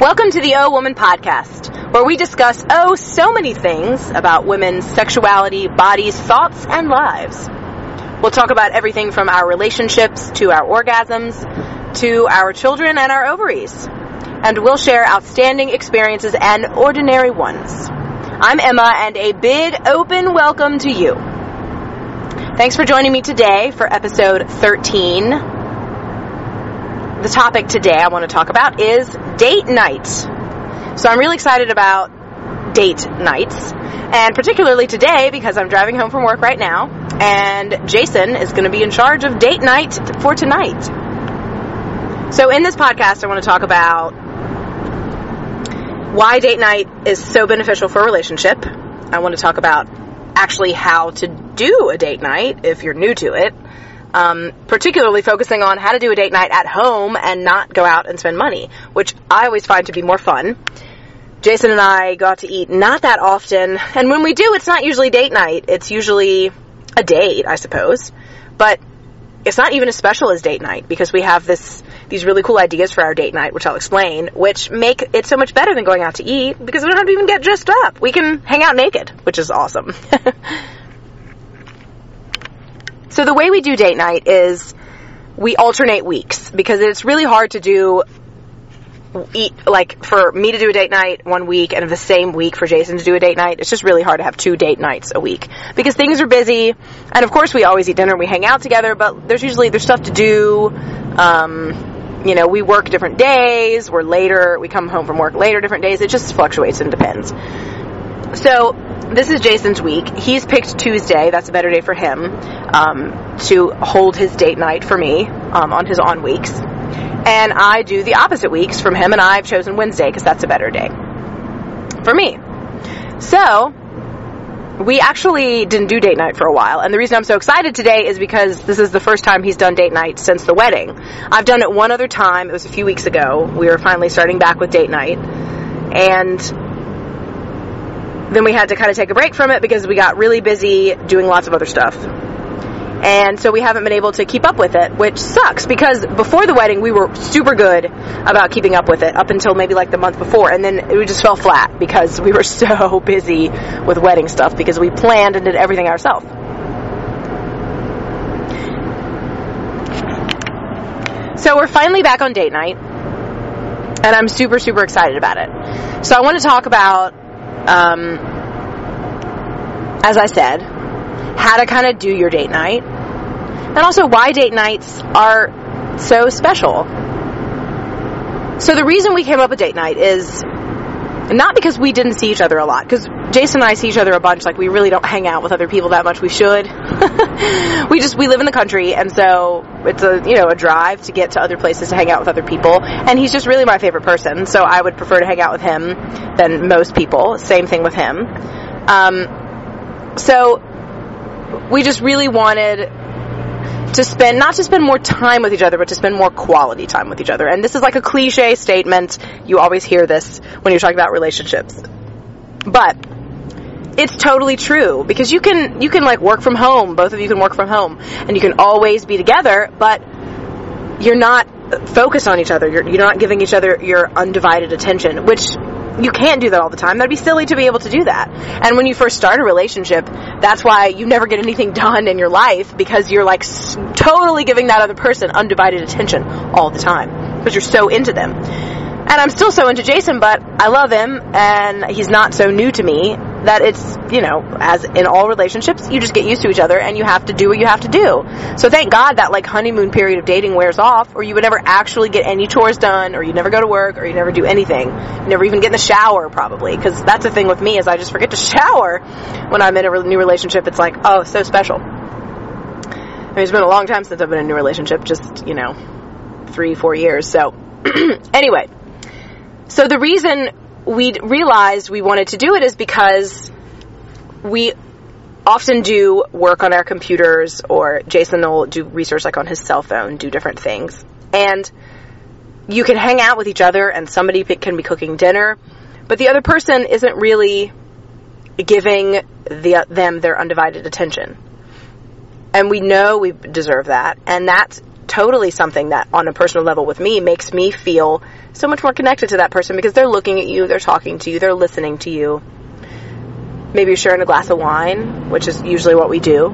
Welcome to the Oh Woman podcast, where we discuss so many things about women's sexuality, bodies, thoughts, and lives. We'll talk about everything from our relationships to our orgasms to our children and our ovaries. And we'll share outstanding experiences and ordinary ones. I'm Emma, and a big open welcome to you. Thanks for joining me today for episode 13. The topic today I want to talk about is date night. So I'm really excited about date nights, and particularly today because I'm driving home from work right now, and Jason is going to be in charge of date night for tonight. So in this podcast, I want to talk about why date night is so beneficial for a relationship. I want to talk about actually how to do a date night if you're new to it. Particularly focusing on how to do a date night at home and not go out and spend money, which I always find to be more fun. Jason and I go out to eat not that often, and when we do, it's not usually date night. It's usually a date, I suppose, but it's not even as special as date night because we have these really cool ideas for our date night, which I'll explain, which make it so much better than going out to eat because we don't have to even get dressed up. We can hang out naked, which is awesome. So the way we do date night is we alternate weeks because it's really hard to for me to do a date night one week and the same week for Jason to do a date night. It's just really hard to have 2 date nights a week because things are busy, and of course we always eat dinner and we hang out together, but there's stuff to do. We work different days, we come home from work later different days. It just fluctuates and depends. So this is Jason's week. He's picked Tuesday, that's a better day for him, to hold his date night for me on his on weeks. And I do the opposite weeks from him, and I've chosen Wednesday because that's a better day for me. So we actually didn't do date night for a while, and the reason I'm so excited today is because this is the first time he's done date night since the wedding. I've done it one other time. It was a few weeks ago. We were finally starting back with date night, and then we had to kind of take a break from it because we got really busy doing lots of other stuff. And so we haven't been able to keep up with it, which sucks because before the wedding we were super good about keeping up with it up until maybe like the month before, and then it just fell flat because we were so busy with wedding stuff because we planned and did everything ourselves. So we're finally back on date night, and I'm super, super excited about it. So I want to talk about as I said, how to kind of do your date night, and also why date nights are so special. So the reason we came up with date night is not because we didn't see each other a lot, because Jason and I see each other a bunch. Like, we really don't hang out with other people that much. We should. we live in the country, and so it's a drive to get to other places to hang out with other people, and he's just really my favorite person, so I would prefer to hang out with him than most people. Same thing with him. So we just really wanted to not to spend more time with each other, but to spend more quality time with each other. And this is like a cliche statement. You always hear this when you're talking about relationships. But it's totally true, because you can like work from home. Both of you can work from home, and you can always be together, but you're not focused on each other. You're not giving each other your undivided attention, which you can't do that all the time. That'd be silly to be able to do that. And when you first start a relationship, that's why you never get anything done in your life, because you're like totally giving that other person undivided attention all the time because you're so into them. And I'm still so into Jason, but I love him, and he's not so new to me that it's, as in all relationships, you just get used to each other and you have to do what you have to do. So thank God that like honeymoon period of dating wears off, or you would never actually get any chores done, or you never go to work, or you never do anything. You never even get in the shower, probably, because that's the thing with me is I just forget to shower when I'm in a new relationship. It's like, oh, so special. I mean, it's been a long time since I've been in a new relationship, just, 3-4 years. So anyway. So the reason we realized we wanted to do it is because we often do work on our computers, or Jason will do research like on his cell phone, do different things. And you can hang out with each other, and somebody can be cooking dinner, but the other person isn't really giving them their undivided attention. And we know we deserve that, and that's totally something that on a personal level with me makes me feel so much more connected to that person, because they're looking at you, they're talking to you, they're listening to you. Maybe you're sharing a glass of wine, which is usually what we do.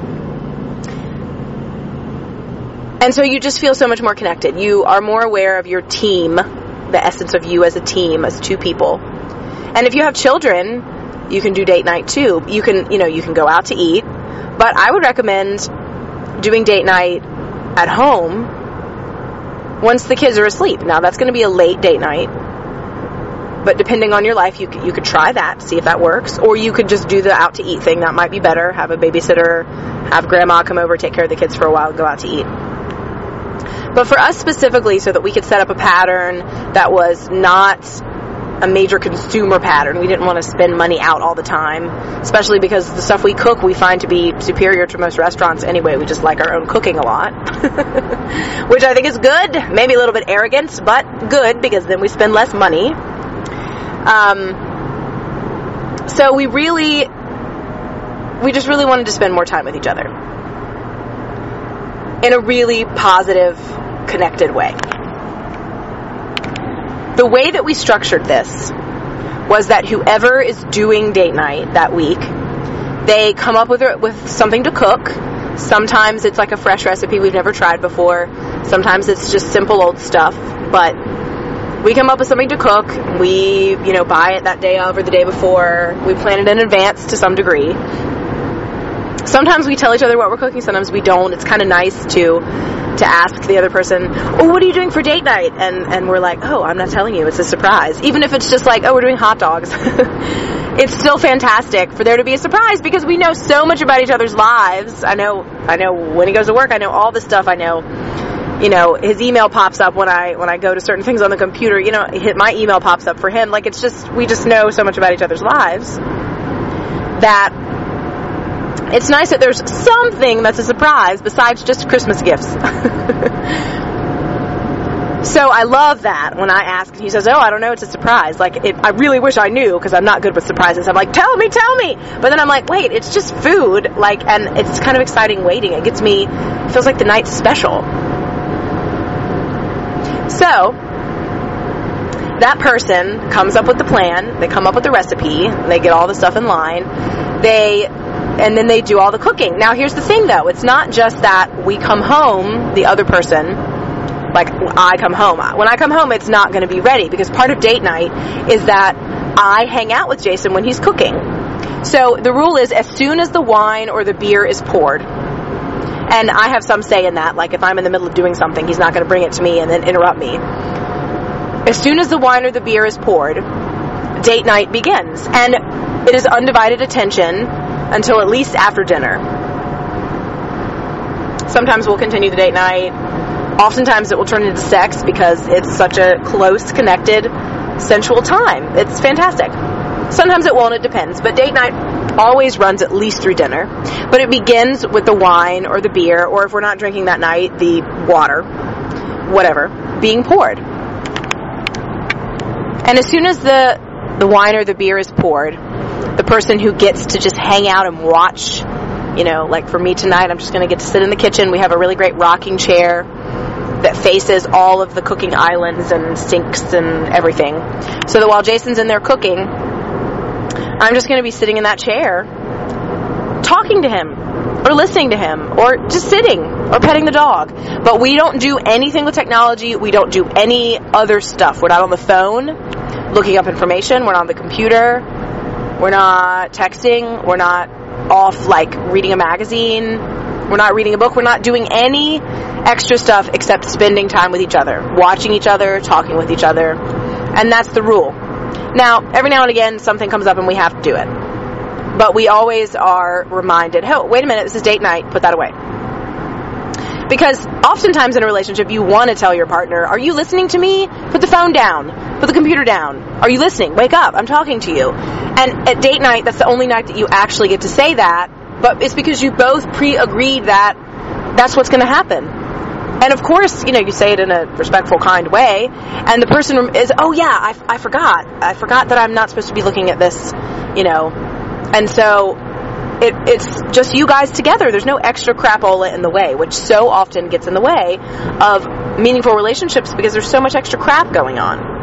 And so you just feel so much more connected. You are more aware of your team, the essence of you as a team, as two people. And if you have children, you can do date night too. You can go out to eat, but I would recommend doing date night at home once the kids are asleep. Now, that's going to be a late date night, but depending on your life, you could try that, see if that works, or you could just do the out to eat thing. That might be better. Have a babysitter, have grandma come over, take care of the kids for a while, and go out to eat. But for us specifically, so that we could set up a pattern that was not a major consumer pattern. We didn't want to spend money out all the time, especially because the stuff we cook we find to be superior to most restaurants anyway. We just like our own cooking a lot, which I think is good. Maybe a little bit arrogant, but good, because then we spend less money. So we just really wanted to spend more time with each other in a really positive, connected way. The way that we structured this was that whoever is doing date night that week, they come up with something to cook. Sometimes it's like a fresh recipe we've never tried before. Sometimes it's just simple old stuff. But we come up with something to cook. We, buy it that day of or the day before. We plan it in advance to some degree. Sometimes we tell each other what we're cooking. Sometimes we don't. It's kind of nice to ask the other person, oh, what are you doing for date night? And we're like, oh, I'm not telling you. It's a surprise. Even if it's just like, oh, we're doing hot dogs. It's still fantastic for there to be a surprise, because we know so much about each other's lives. I know when he goes to work, I know all this stuff. I know, his email pops up when I go to certain things on the computer. My email pops up for him. Like, we just know so much about each other's lives that it's nice that there's something that's a surprise besides just Christmas gifts. So I love that when I ask, and he says, oh, I don't know, it's a surprise. I really wish I knew, because I'm not good with surprises. I'm like, tell me. But then I'm like, wait, it's just food. And it's kind of exciting waiting. It feels like the night's special. So that person comes up with the plan. They come up with the recipe. They get all the stuff in line. And then they do all the cooking. Now, here's the thing, though. It's not just that we come home, the other person, I come home. When I come home, it's not going to be ready, because part of date night is that I hang out with Jason when he's cooking. So the rule is, as soon as the wine or the beer is poured, and I have some say in that, if I'm in the middle of doing something, he's not going to bring it to me and then interrupt me. As soon as the wine or the beer is poured, date night begins. And it is undivided attention until at least after dinner. Sometimes we'll continue the date night. Oftentimes it will turn into sex, because it's such a close, connected, sensual time. It's fantastic. Sometimes it won't, it depends. But date night always runs at least through dinner. But it begins with the wine or the beer, or if we're not drinking that night, the water, whatever, being poured. And as soon as the wine or the beer is poured, the person who gets to just hang out and watch, for me tonight, I'm just going to get to sit in the kitchen. We have a really great rocking chair that faces all of the cooking islands and sinks and everything. So that while Jason's in there cooking, I'm just going to be sitting in that chair, talking to him, or listening to him, or just sitting, or petting the dog. But we don't do anything with technology. We don't do any other stuff. We're not on the phone looking up information. We're not on the computer. We're not texting. We're not off, reading a magazine. We're not reading a book. We're not doing any extra stuff except spending time with each other, watching each other, talking with each other. And that's the rule. Now, every now and again, something comes up and we have to do it. But we always are reminded, oh, wait a minute, this is date night, put that away. Because oftentimes in a relationship, you want to tell your partner, are you listening to me? Put the phone down. Put the computer down. Are you listening? Wake up. I'm talking to you. And at date night, that's the only night that you actually get to say that. But it's because you both pre-agreed that that's what's going to happen. And of course, you say it in a respectful, kind way. And the person is, oh yeah, I forgot. I forgot that I'm not supposed to be looking at this, And so it's just you guys together. There's no extra crapola in the way, which so often gets in the way of meaningful relationships because there's so much extra crap going on.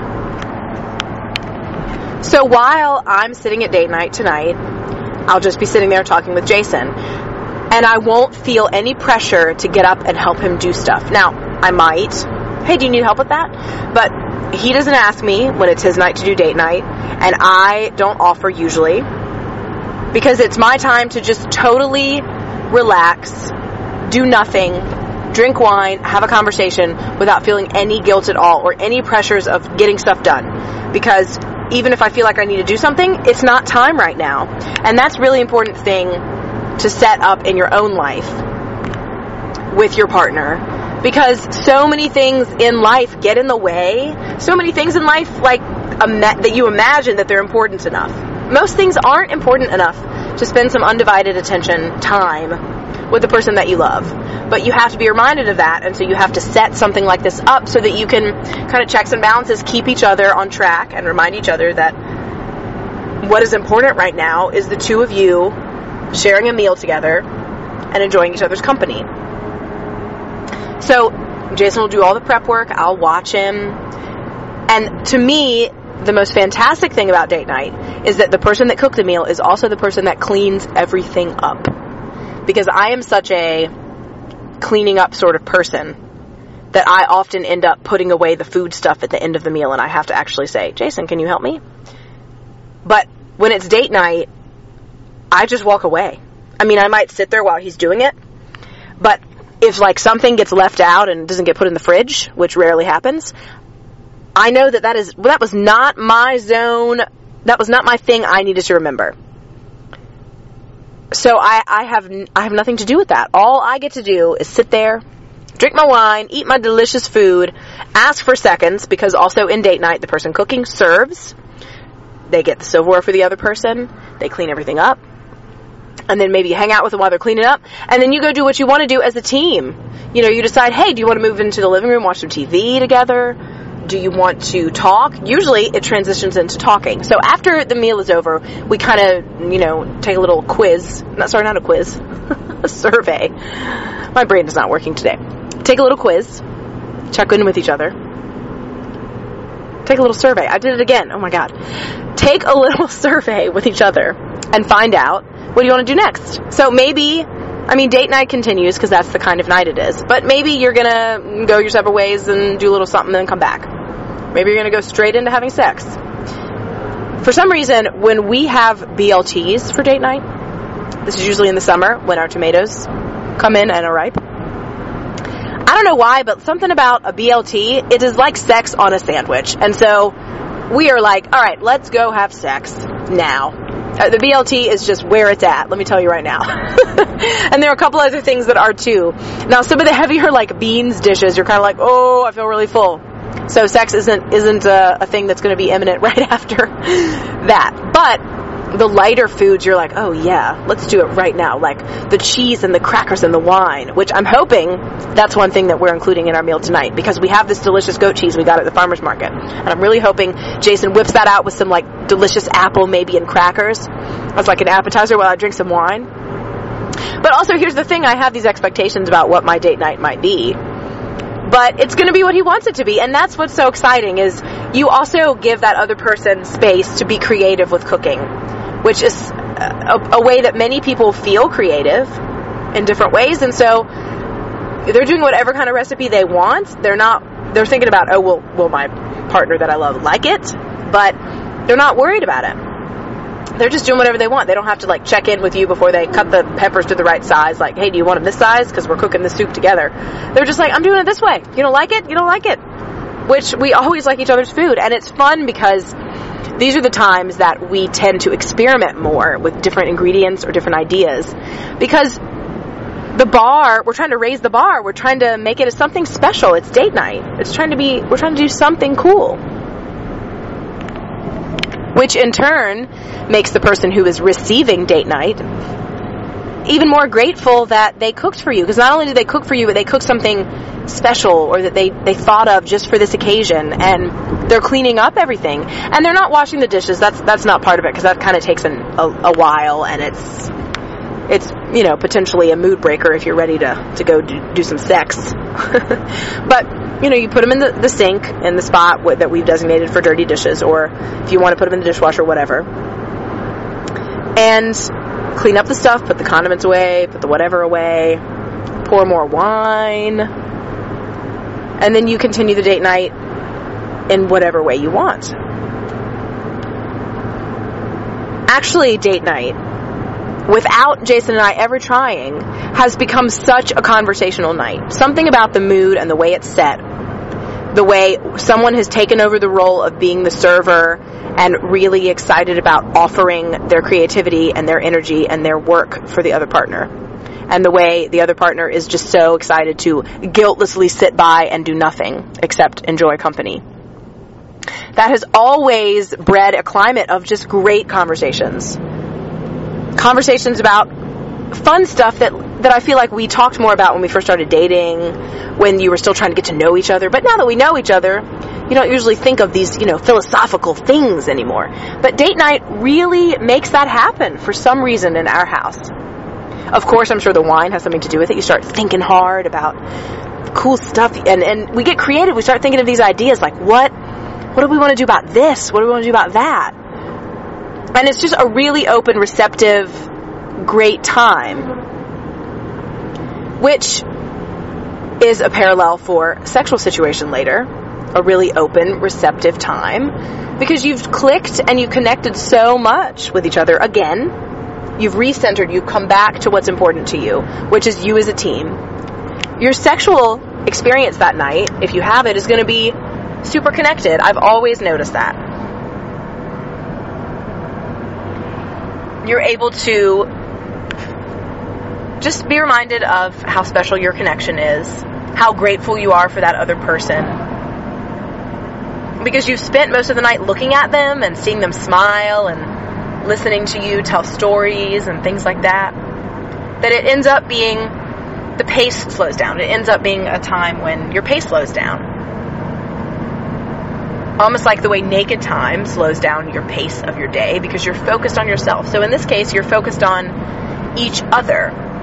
So while I'm sitting at date night tonight, I'll just be sitting there talking with Jason, and I won't feel any pressure to get up and help him do stuff. Now, I might. Hey, do you need help with that? But he doesn't ask me when it's his night to do date night, and I don't offer usually, because it's my time to just totally relax, do nothing, drink wine, have a conversation without feeling any guilt at all or any pressures of getting stuff done. Because even if I feel like I need to do something, it's not time right now. And that's a really important thing to set up in your own life with your partner. Because so many things in life get in the way. So many things in life that you imagine that they're important enough. Most things aren't important enough to spend some undivided attention time with the person that you love. But you have to be reminded of that, and so you have to set something like this up so that you can kind of checks and balances, keep each other on track, and remind each other that what is important right now is the two of you sharing a meal together and enjoying each other's company. So Jason will do all the prep work, I'll watch him, and to me, the most fantastic thing about date night is that the person that cooked the meal is also the person that cleans everything up. Because I am such a cleaning up sort of person that I often end up putting away the food stuff at the end of the meal, and I have to actually say, Jason, can you help me? But when it's date night, I just walk away. I mean, I might sit there while he's doing it, but if something gets left out and doesn't get put in the fridge, which rarely happens, I know that was not my zone. That was not my thing I needed to remember. So I have nothing to do with that. All I get to do is sit there, drink my wine, eat my delicious food, ask for seconds, because also in date night, the person cooking serves. They get the silverware for the other person. They clean everything up. And then maybe you hang out with them while they're cleaning up. And then you go do what you want to do as a team. You decide, hey, do you want to move into the living room, watch some TV together? Do you want to talk? Usually it transitions into talking. So after the meal is over, we kind of, take a little quiz. Not a quiz. A survey. My brain is not working today. Take a little quiz. Check in with each other. Take a little survey. I did it again. Oh my God. Take a little survey with each other and find out what do you want to do next. So maybe, date night continues because that's the kind of night it is. But maybe you're going to go your separate ways and do a little something and then come back. Maybe you're going to go straight into having sex. For some reason, when we have BLTs for date night, this is usually in the summer when our tomatoes come in and are ripe. I don't know why, but something about a BLT, it is like sex on a sandwich. And so we are like, all right, let's go have sex now. The BLT is just where it's at, let me tell you right now. And there are a couple other things that are too. Now, some of the heavier beans dishes, you're kind of like, oh, I feel really full. So sex isn't a thing that's going to be imminent right after that. But the lighter foods, you're like, oh yeah, let's do it right now. Like the cheese and the crackers and the wine, which I'm hoping that's one thing that we're including in our meal tonight, because we have this delicious goat cheese we got at the farmer's market. And I'm really hoping Jason whips that out with some delicious apple maybe and crackers as an appetizer while I drink some wine. But also, here's the thing, I have these expectations about what my date night might be. But it's going to be what he wants it to be. And that's what's so exciting, is you also give that other person space to be creative with cooking, which is a way that many people feel creative in different ways. And so they're doing whatever kind of recipe they want. They're thinking about, oh, will my partner that I love like it? But they're not worried about it. They're just doing whatever they want. They don't have to check in with you before they cut the peppers to the right size. Hey, do you want them this size? Because we're cooking the soup together. They're just I'm doing it this way. You don't like it? You don't like it. Which we always like each other's food. And it's fun because these are the times that we tend to experiment more with different ingredients or different ideas. Because we're trying to raise the bar. We're trying to make it something special. It's date night. We're trying to do something cool. Which in turn makes the person who is receiving date night even more grateful that they cooked for you. Because not only did they cook for you, but they cooked something special, or that they thought of just for this occasion, and they're cleaning up everything. And they're not washing the dishes. That's not part of it, because that kind of takes a while, and it's, potentially a mood breaker if you're ready to go do some sex. But, you put them in the sink in the spot that we've designated for dirty dishes, or if you want to put them in the dishwasher, whatever. And clean up the stuff, put the condiments away, put the whatever away, pour more wine, and then you continue the date night in whatever way you want. Actually, date night, without Jason and I ever trying, has become such a conversational night. Something about the mood and the way it's set, the way someone has taken over the role of being the server and really excited about offering their creativity and their energy and their work for the other partner. And the way the other partner is just so excited to guiltlessly sit by and do nothing except enjoy company. That has always bred a climate of just great conversations. Conversations about fun stuff that I feel like we talked more about when we first started dating, when you were still trying to get to know each other. But now that we know each other, you don't usually think of these, philosophical things anymore. But date night really makes that happen for some reason in our house. Of course, I'm sure the wine has something to do with it. You start thinking hard about cool stuff, and we get creative. We start thinking of these ideas like, what do we want to do about this? What do we want to do about that? And it's just a really open, receptive, great time, which is a parallel for sexual situation later. A really open, receptive time, because you've clicked and you connected so much with each other again. You've recentered, you've come back to what's important to you, which is you as a team. Your sexual experience that night, if you have it, is going to be super connected. I've always noticed that. You're able to just be reminded of how special your connection is, how grateful you are for that other person. Because you've spent most of the night looking at them and seeing them smile and listening to you tell stories and things like that, that it ends up being, the pace slows down. It ends up being a time when your pace slows down. Almost like the way naked time slows down your pace of your day, because you're focused on yourself. So in this case, you're focused on each other.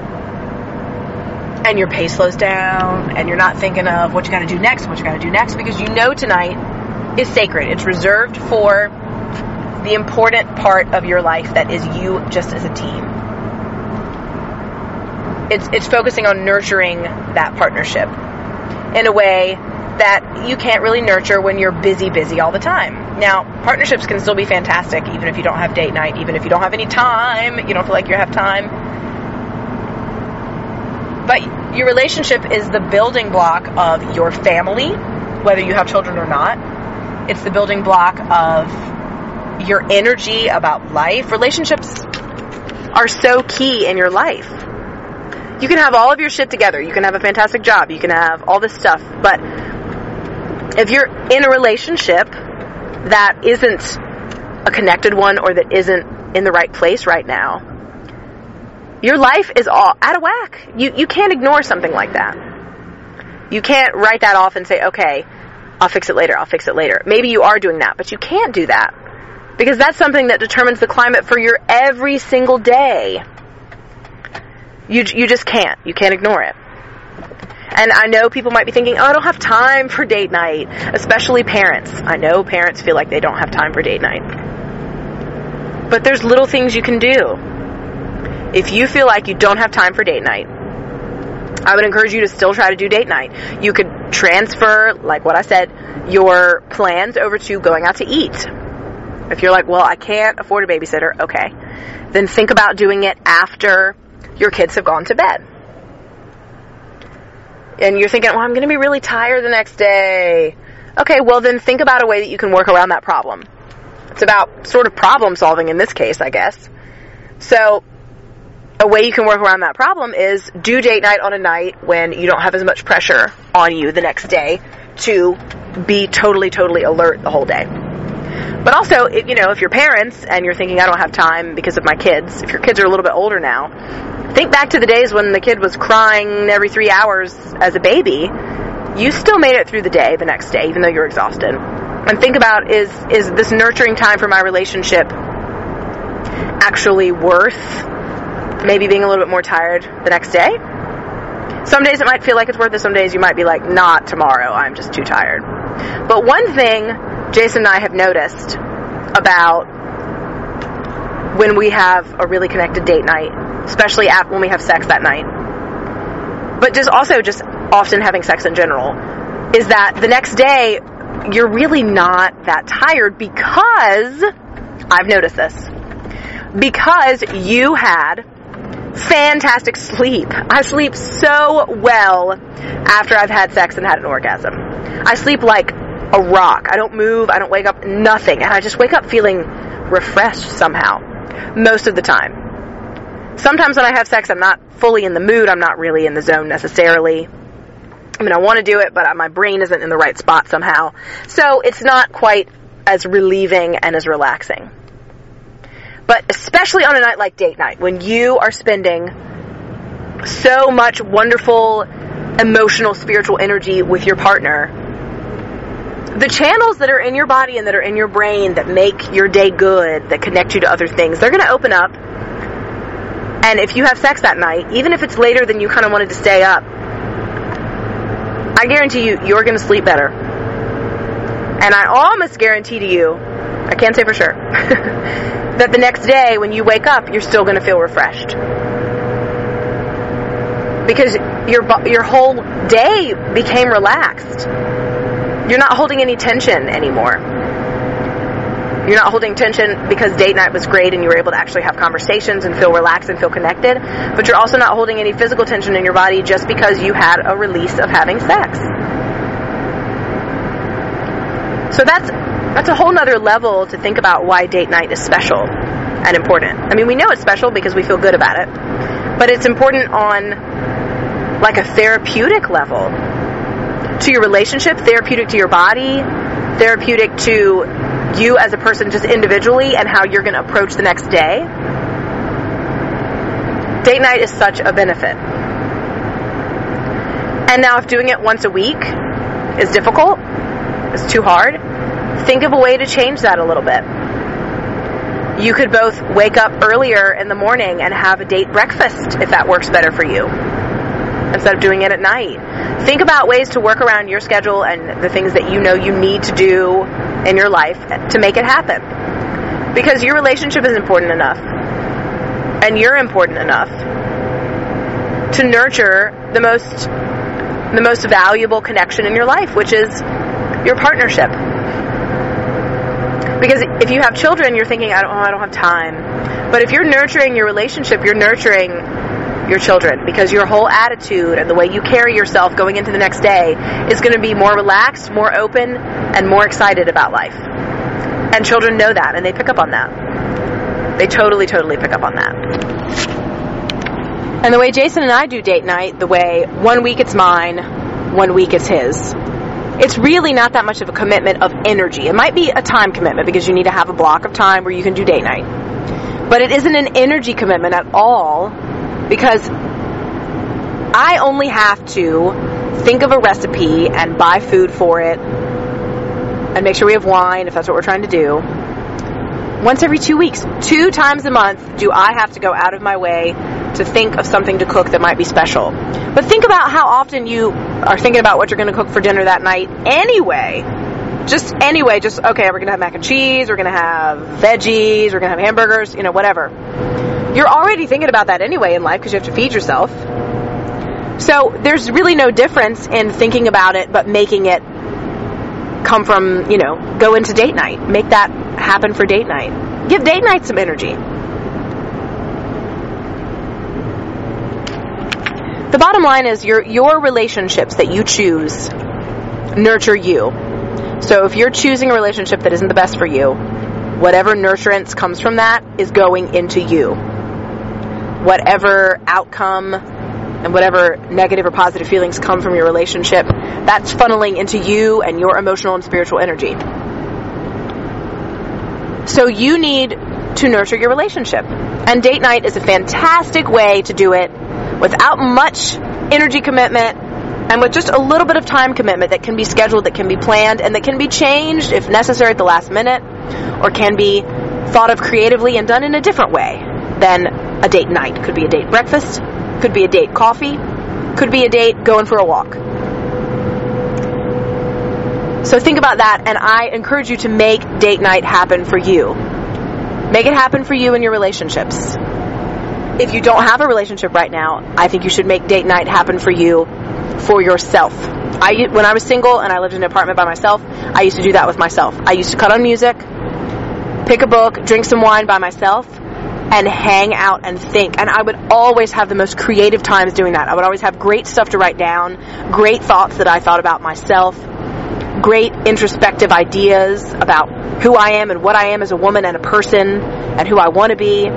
And your pace slows down, and you're not thinking of what you got to do next, because you know tonight is sacred. It's reserved for the important part of your life that is you just as a team. It's focusing on nurturing that partnership in a way that you can't really nurture when you're busy all the time. Now, partnerships can still be fantastic even if you don't have date night, even if you don't have any time, you don't feel like you have time. But your relationship is the building block of your family, whether you have children or not. It's the building block of your energy about life. Relationships are so key in your life. You can have all of your shit together. You can have a fantastic job. You can have all this stuff. But if you're in a relationship that isn't a connected one, or that isn't in the right place right now, your life is all out of whack. You can't ignore something like that. You can't write that off and say, okay, I'll fix it later. Maybe you are doing that, but you can't do that. Because that's something that determines the climate for your every single day. You just can't. You can't ignore it. And I know people might be thinking, I don't have time for date night. Especially parents. I know parents feel like they don't have time for date night. But there's little things you can do. If you feel like you don't have time for date night, I would encourage you to still try to do date night. You could transfer, like what I said, your plans over to going out to eat. If you're like, well, I can't afford a babysitter, okay. Then think about doing it after your kids have gone to bed. And you're thinking, well, I'm going to be really tired the next day. Okay, well, then think about a way that you can work around that problem. It's about sort of problem solving in this case, I guess. So, a way you can work around that problem is do date night on a night when you don't have as much pressure on you the next day to be totally alert the whole day. But also, if you're parents and you're thinking, I don't have time because of my kids, if your kids are a little bit older now, think back to the days when the kid was crying every 3 hours as a baby. You still made it through the day the next day, even though you're exhausted. And think about, is this nurturing time for my relationship actually worth maybe being a little bit more tired the next day. Some days it might feel like it's worth it. Some days you might be like, not tomorrow, I'm just too tired. But one thing Jason and I have noticed about when we have a really connected date night, especially when we have sex that night, but just often having sex in general, is that the next day you're really not that tired because, I've noticed this, because you had fantastic sleep. I sleep so well after I've had sex and had an orgasm. I sleep like a rock. I don't move, I don't wake up, nothing. And I just wake up feeling refreshed somehow, most of the time. Sometimes when I have sex, I'm not fully in the mood, I'm not really in the zone necessarily. I mean, I want to do it, but my brain isn't in the right spot somehow. So it's not quite as relieving and as relaxing. But especially on a night like date night, when you are spending so much wonderful, emotional, spiritual energy with your partner, the channels that are in your body and that are in your brain that make your day good, that connect you to other things, they're going to open up. And if you have sex that night, even if it's later than you kind of wanted to stay up, I guarantee you're going to sleep better. And I almost guarantee to you, I can't say for sure, that the next day when you wake up, you're still going to feel refreshed. Because your whole day became relaxed. You're not holding any tension anymore. You're not holding tension because date night was great and you were able to actually have conversations and feel relaxed and feel connected. But you're also not holding any physical tension in your body just because you had a release of having sex. So that's a whole nother level to think about why date night is special and important. I mean, we know it's special because we feel good about it. But it's important on like a therapeutic level. To your relationship, therapeutic to your body, therapeutic to you as a person just individually and how you're going to approach the next day. Date night is such a benefit. And now if doing it once a week is difficult, is too hard, think of a way to change that a little bit. You could both wake up earlier in the morning and have a date breakfast if that works better for you, instead of doing it at night. Think about ways to work around your schedule and the things that you know you need to do in your life to make it happen. Because your relationship is important enough, and you're important enough to nurture the most valuable connection in your life, which is your partnership. Because if you have children, you're thinking, I don't have time. But if you're nurturing your relationship, you're nurturing your children, because your whole attitude and the way you carry yourself going into the next day is going to be more relaxed, more open, and more excited about life. And children know that, and they pick up on that. They totally pick up on that. And the way Jason and I do date night, the way 1 week it's mine, 1 week it's his, it's really not that much of a commitment of energy. It might be a time commitment because you need to have a block of time where you can do date night. But it isn't an energy commitment at all, because I only have to think of a recipe and buy food for it and make sure we have wine if that's what we're trying to do once every 2 weeks. 2 times a month do I have to go out of my way to think of something to cook that might be special. But think about how often you are thinking about what you're going to cook for dinner that night anyway. Just, okay, we're going to have mac and cheese, we're going to have veggies, we're going to have hamburgers, whatever. You're already thinking about that anyway in life because you have to feed yourself. So there's really no difference in thinking about it, but making it come from, go into date night. Make that happen for date night. Give date night some energy. The bottom line is your relationships that you choose nurture you. So if you're choosing a relationship that isn't the best for you, whatever nurturance comes from that is going into you. Whatever outcome and whatever negative or positive feelings come from your relationship, that's funneling into you and your emotional and spiritual energy. So you need to nurture your relationship. And date night is a fantastic way to do it without much energy commitment and with just a little bit of time commitment that can be scheduled, that can be planned, and that can be changed if necessary at the last minute, or can be thought of creatively and done in a different way than a date night. Could be a date breakfast, could be a date coffee, could be a date going for a walk. So think about that, and I encourage you to make date night happen for you. Make it happen for you in your relationships. If you don't have a relationship right now, I think you should make date night happen for you, for yourself. When I was single and I lived in an apartment by myself, I used to do that with myself. I used to cut on music, pick a book, drink some wine by myself, and hang out and think. And I would always have the most creative times doing that. I would always have great stuff to write down, great thoughts that I thought about myself, great introspective ideas about who I am and what I am as a woman and a person and who I want to be.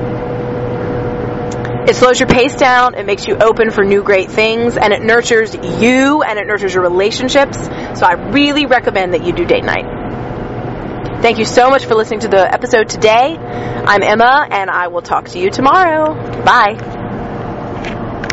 It slows your pace down, it makes you open for new great things, and it nurtures you and it nurtures your relationships. So I really recommend that you do date night. Thank you so much for listening to the episode today. I'm Emma, and I will talk to you tomorrow. Bye.